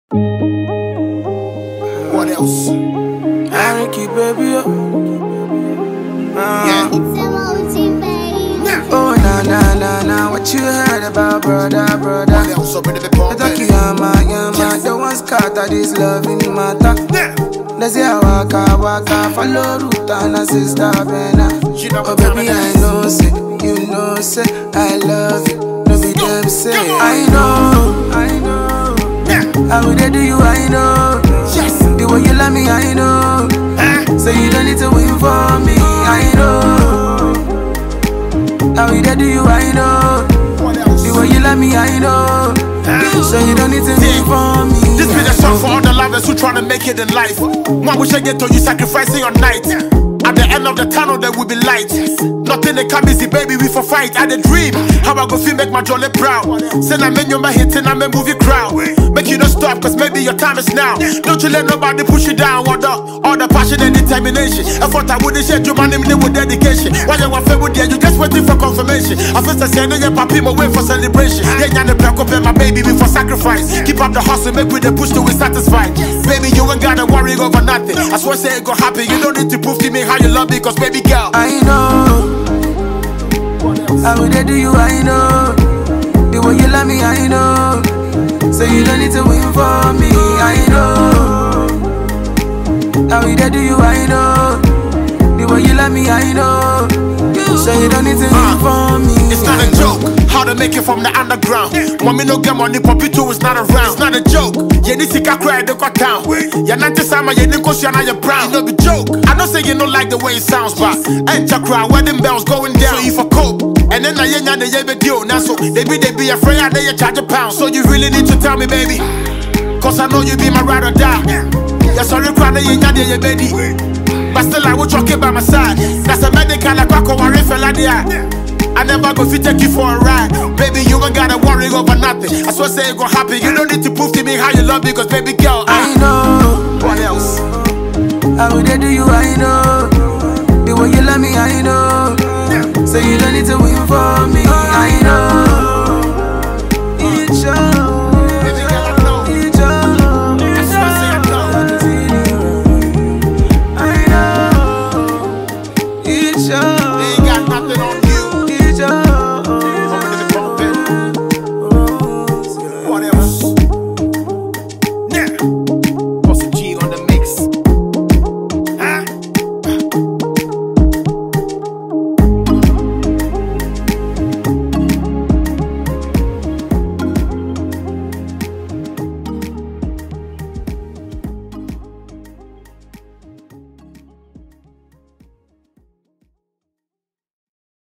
What else? Ricky, baby. Yeah. Oh, nah. What you heard about brother? What else? Up in the I talk yama. The ones caught at this loving matter. Let's see how waka, follow route and a sister Bena. Oh baby, I know, say, you know, say, I love you. No be them say, I know. How would they do you, I know. The way you love me, I know. So you don't need to win for me, I know. How would they do you, I know. The way you love me, I know. So you don't need to win for me. This be the song for all the lovers who tryna make it in life. One wish I get to you sacrificing your night. At the end of the tunnel there will be light. Nothing that come easy, baby, we for fight. I the dream, how I go feel make my jolly proud. Send a menu my hit and I'm a movie crowd. Make you not stop, cause maybe your time is now. Don't you let nobody push you down. What up? All the passion and determination. I thought I wouldn't share your money with dedication. Why you want with you? You just waiting for confirmation. I first I said, yeah, papi, my way for celebration. Yeah, you're the black up my baby before sacrifice. Keep up the hustle, make with the push till we satisfied. Baby, you ain't gotta worry over nothing. I swear say it go happen. You don't need to prove to me how you love me, cause baby girl, I know. How would they do you, I know. The way you love me, I know. So you don't need to win for me, I know. How would they do you, I know. The way you love me, I know. So you don't need to win for me. It's not a joke, how to make it from the underground. Mommy no get money, Poppy too is not around. It's not a joke, you need to cry, they got down. You're not the summer, you didn't cause you're not your brown. You know the joke, I don't say you don't like the way it sounds, but ain't your cry, wedding bells going down. So if I cope, and then I ain't got the deal. Now so they be afraid and they charge a pound. So you really need to tell me, baby, cause I know you be my ride or die. Yeah, sorry, cry, you ain't got the baby. But still I will talk by my side. That's a medical like I worry for like that. I never go fit take you for a ride. Baby, you ain't gotta worry over nothing. I swear say it gon' happen. You don't need to prove to me how you love me, cause baby girl, I know. What else? How would they do you, I know. The way you love me, I know. So you don't need to win for me, I know.